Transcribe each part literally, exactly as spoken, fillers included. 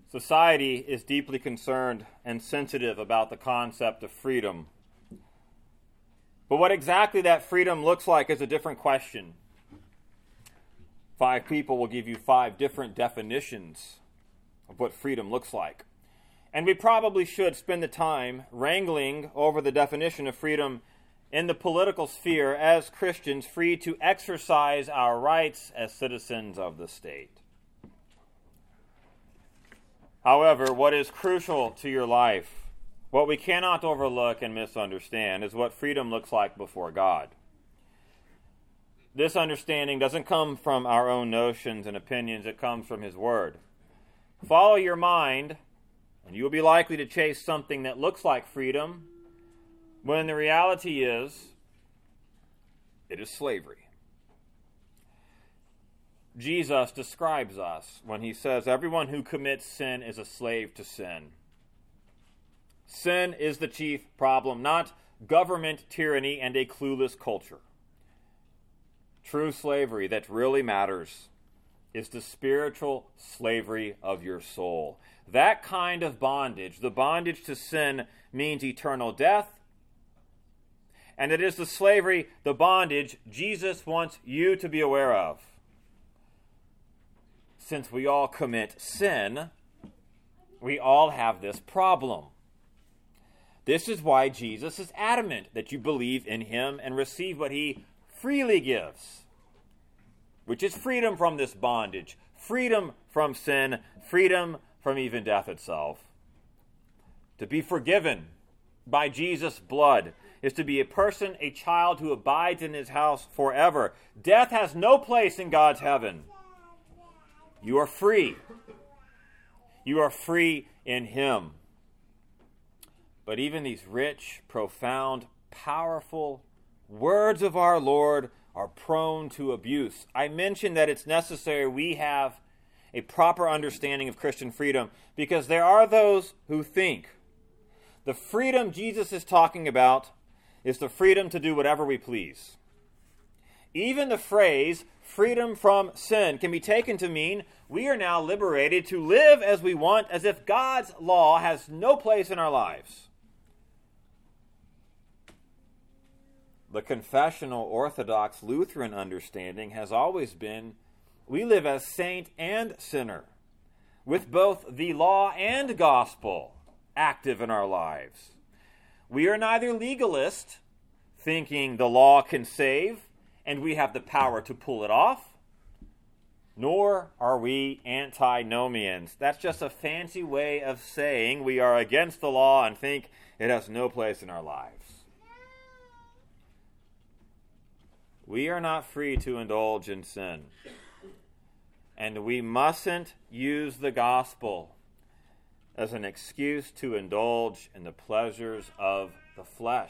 Society is deeply concerned and sensitive about the concept of freedom. But what exactly that freedom looks like is a different question. Five people will give you five different definitions of what freedom looks like. And we probably should spend the time wrangling over the definition of freedom in the political sphere as Christians, free to exercise our rights as citizens of the state. However, what is crucial to your life, what we cannot overlook and misunderstand, is what freedom looks like before God. This understanding doesn't come from our own notions and opinions, it comes from His Word. Follow your mind, and you will be likely to chase something that looks like freedom, when the reality is, it is slavery. Jesus describes us when He says, everyone who commits sin is a slave to sin. Sin is the chief problem, not government tyranny and a clueless culture. True slavery that really matters is the spiritual slavery of your soul. That kind of bondage, the bondage to sin, means eternal death. And it is the slavery, the bondage, Jesus wants you to be aware of. Since we all commit sin, we all have this problem. This is why Jesus is adamant that you believe in Him and receive what He freely gives, which is freedom from this bondage, freedom from sin, freedom from even death itself. To be forgiven by Jesus' blood is to be a person, a child who abides in His house forever. Death has no place in God's heaven. You are free. You are free in Him. But even these rich, profound, powerful words of our Lord are prone to abuse. I mentioned that it's necessary we have a proper understanding of Christian freedom because there are those who think the freedom Jesus is talking about is the freedom to do whatever we please. Even the phrase freedom from sin can be taken to mean we are now liberated to live as we want, as if God's law has no place in our lives. The confessional Orthodox Lutheran understanding has always been we live as saint and sinner, with both the law and gospel active in our lives. We are neither legalist, thinking the law can save and we have the power to pull it off, nor are we antinomians. That's just a fancy way of saying we are against the law and think it has no place in our lives. We are not free to indulge in sin. And we mustn't use the gospel as an excuse to indulge in the pleasures of the flesh.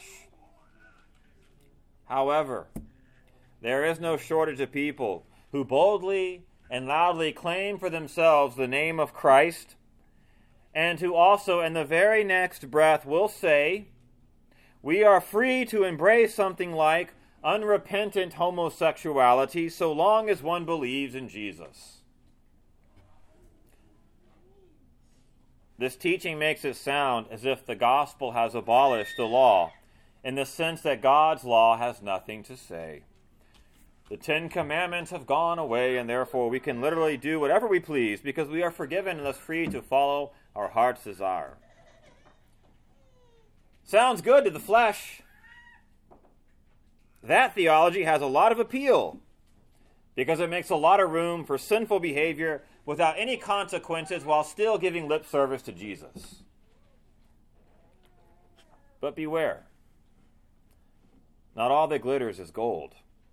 However, there is no shortage of people who boldly and loudly claim for themselves the name of Christ, and who also in the very next breath will say, we are free to embrace something like unrepentant homosexuality so long as one believes in Jesus. This teaching makes it sound as if the gospel has abolished the law, in the sense that God's law has nothing to say. The Ten Commandments have gone away, and therefore we can literally do whatever we please because we are forgiven and thus free to follow our heart's desire. Sounds good to the flesh. That theology has a lot of appeal because it makes a lot of room for sinful behavior without any consequences while still giving lip service to Jesus. But beware. Not all that glitters is gold.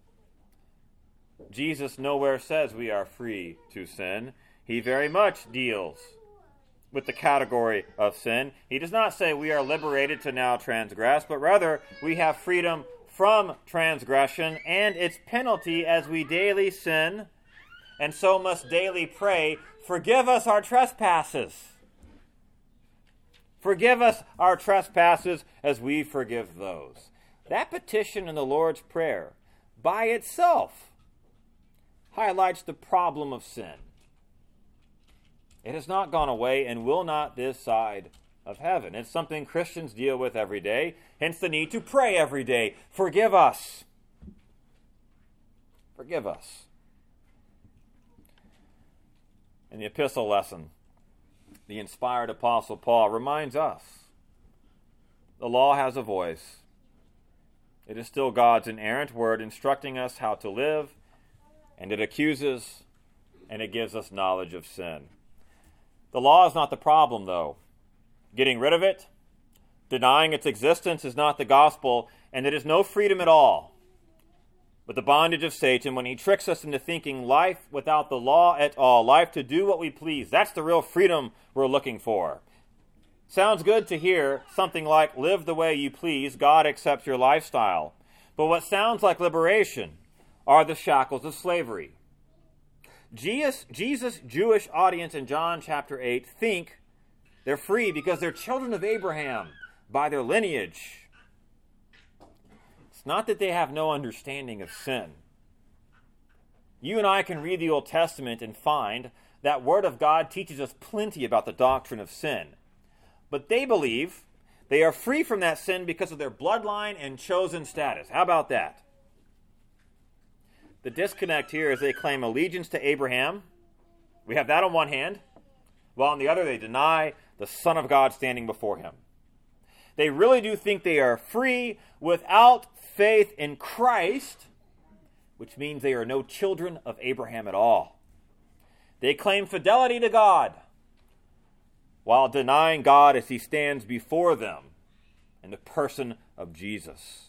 Jesus nowhere says we are free to sin. He very much deals with the category of sin. He does not say we are liberated to now transgress, but rather we have freedom from transgression and its penalty as we daily sin, and so must daily pray, forgive us our trespasses. Forgive us our trespasses as we forgive those. That petition in the Lord's Prayer by itself highlights the problem of sin. It has not gone away and will not this side of heaven. It's something Christians deal with every day, hence the need to pray every day. Forgive us. Forgive us. In the epistle lesson, the inspired Apostle Paul reminds us the law has a voice. It is still God's inerrant word instructing us how to live, and it accuses and it gives us knowledge of sin. The law is not the problem, though. Getting rid of it, denying its existence is not the gospel, and it is no freedom at all. But the bondage of Satan when he tricks us into thinking life without the law at all, life to do what we please. That's the real freedom we're looking for. Sounds good to hear something like, live the way you please, God accepts your lifestyle. But what sounds like liberation are the shackles of slavery. Jesus, Jesus' Jewish audience in John chapter eight think they're free because they're children of Abraham by their lineage. It's not that they have no understanding of sin. You and I can read the Old Testament and find that Word of God teaches us plenty about the doctrine of sin. But they believe they are free from that sin because of their bloodline and chosen status. How about that? The disconnect here is they claim allegiance to Abraham. We have that on one hand, while on the other they deny the Son of God standing before him. They really do think they are free without faith in Christ, which means they are no children of Abraham at all. They claim fidelity to God while denying God as he stands before them in the person of Jesus.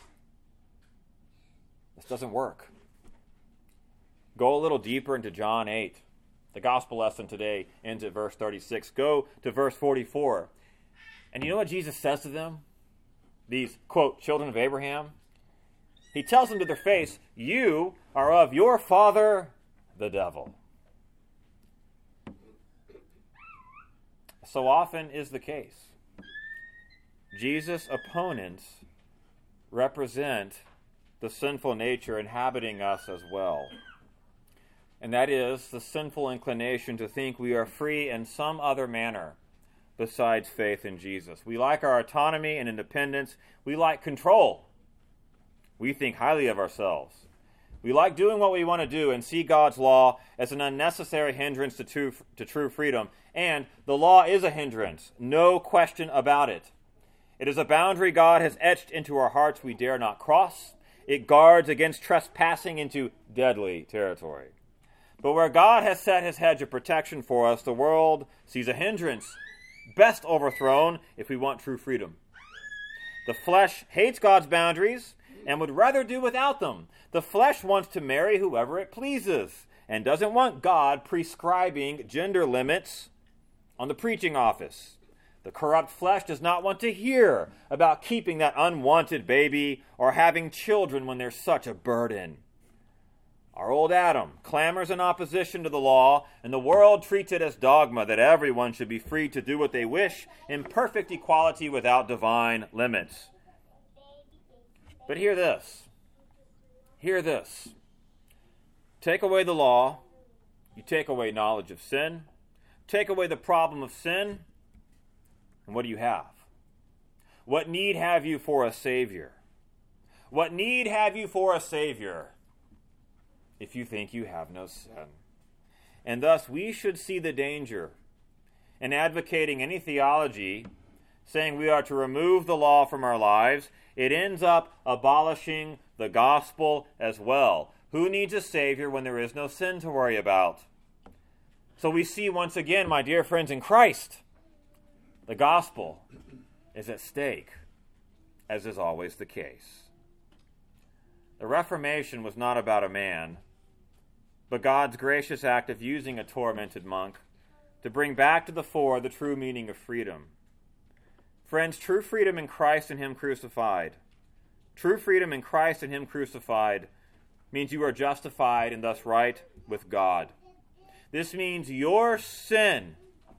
This doesn't work. Go a little deeper into John eight. The gospel lesson today ends at verse thirty-six. Go to verse forty-four. And you know what Jesus says to them? These, quote, children of Abraham? He tells them to their face, you are of your father, the devil. So often is the case. Jesus' opponents represent the sinful nature inhabiting us as well. And that is the sinful inclination to think we are free in some other manner besides faith in Jesus. We like our autonomy and independence. We like control. We think highly of ourselves. We like doing what we want to do and see God's law as an unnecessary hindrance to true, to true freedom. And the law is a hindrance, no question about it. It is a boundary God has etched into our hearts we dare not cross. It guards against trespassing into deadly territory. But where God has set his hedge of protection for us, the world sees a hindrance, best overthrown if we want true freedom. The flesh hates God's boundaries and would rather do without them. The flesh wants to marry whoever it pleases and doesn't want God prescribing gender limits on the preaching office. The corrupt flesh does not want to hear about keeping that unwanted baby or having children when there's such a burden. Our old Adam clamors in opposition to the law, and the world treats it as dogma that everyone should be free to do what they wish in perfect equality without divine limits. But hear this. Hear this. Take away the law, you take away knowledge of sin, take away the problem of sin, and what do you have? What need have you for a Savior? What need have you for a Savior if you think you have no sin? And thus we should see the danger in advocating any theology saying we are to remove the law from our lives. It ends up abolishing the gospel as well. Who needs a Savior when there is no sin to worry about? So we see once again, my dear friends in Christ, the gospel is at stake, as is always the case. The Reformation was not about a man, but God's gracious act of using a tormented monk to bring back to the fore the true meaning of freedom. Friends, true freedom in Christ and Him crucified. True freedom in Christ and Him crucified means you are justified and thus right with God. This means your sin,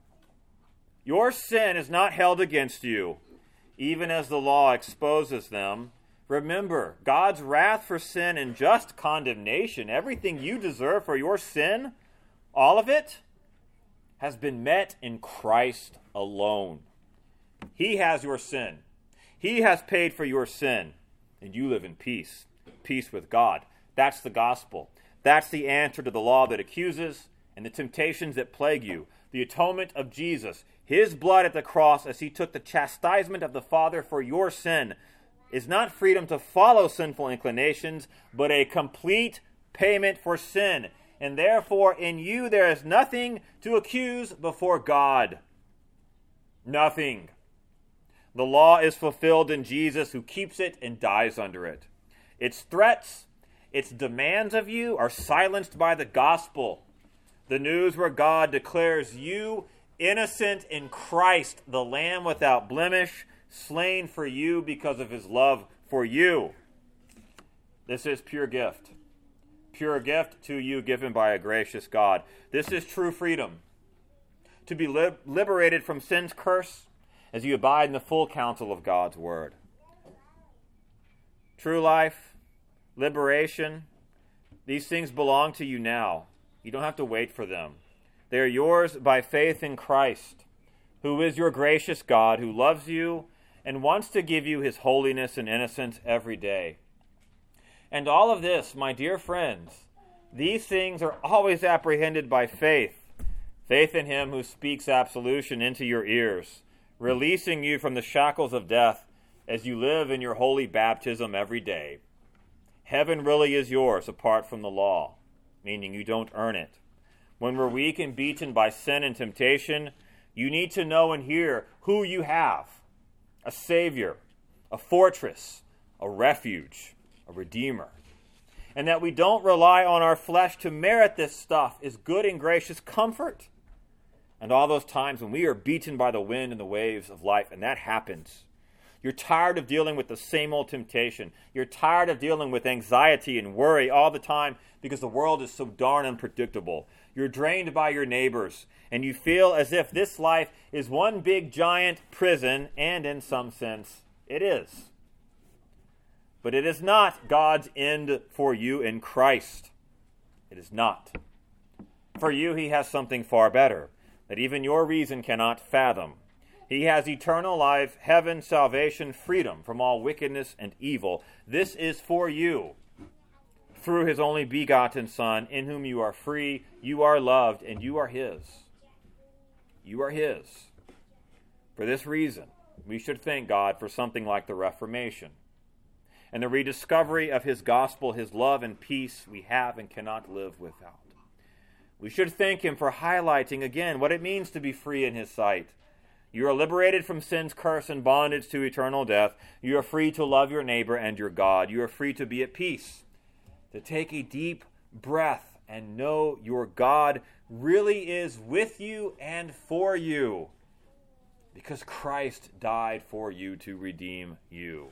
your sin is not held against you, even as the law exposes them. Remember, God's wrath for sin and just condemnation, everything you deserve for your sin, all of it, has been met in Christ alone. He has your sin. He has paid for your sin, and you live in peace, peace with God. That's the gospel. That's the answer to the law that accuses and the temptations that plague you. The atonement of Jesus, his blood at the cross as he took the chastisement of the Father for your sin, is not freedom to follow sinful inclinations, but a complete payment for sin. And therefore, in you there is nothing to accuse before God. Nothing. The law is fulfilled in Jesus, who keeps it and dies under it. Its threats, its demands of you are silenced by the gospel. The news where God declares you innocent in Christ, the Lamb without blemish, slain for you because of his love for you. This is pure gift. Pure gift to you given by a gracious God. This is true freedom. To be li- liberated from sin's curse as you abide in the full counsel of God's word. True life, liberation, these things belong to you now. You don't have to wait for them. They are yours by faith in Christ, who is your gracious God, who loves you and wants to give you his holiness and innocence every day. And all of this, my dear friends, these things are always apprehended by faith. Faith in him who speaks absolution into your ears, releasing you from the shackles of death as you live in your holy baptism every day. Heaven really is yours apart from the law, meaning you don't earn it. When we're weak and beaten by sin and temptation, you need to know and hear who you have. A Savior, a fortress, a refuge, a Redeemer. And that we don't rely on our flesh to merit this stuff is good and gracious comfort. And all those times when we are beaten by the wind and the waves of life, and that happens. You're tired of dealing with the same old temptation. You're tired of dealing with anxiety and worry all the time because the world is so darn unpredictable. You're drained by your neighbors, and you feel as if this life is one big giant prison, and in some sense, it is. But it is not God's end for you in Christ. It is not. For you, he has something far better that even your reason cannot fathom. He has eternal life, heaven, salvation, freedom from all wickedness and evil. This is for you. Through his only begotten Son, in whom you are free, you are loved, and you are his. You are his. For this reason, we should thank God for something like the Reformation and the rediscovery of his gospel, his love and peace we have and cannot live without. We should thank him for highlighting again what it means to be free in his sight. You are liberated from sin's curse and bondage to eternal death. You are free to love your neighbor and your God. You are free to be at peace, to take a deep breath and know your God really is with you and for you, because Christ died for you to redeem you.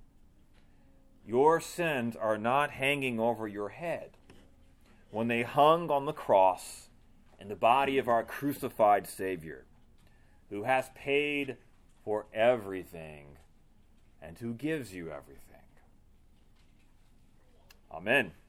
Your sins are not hanging over your head. When they hung on the cross in the body of our crucified Savior, who has paid for everything and who gives you everything. Amen.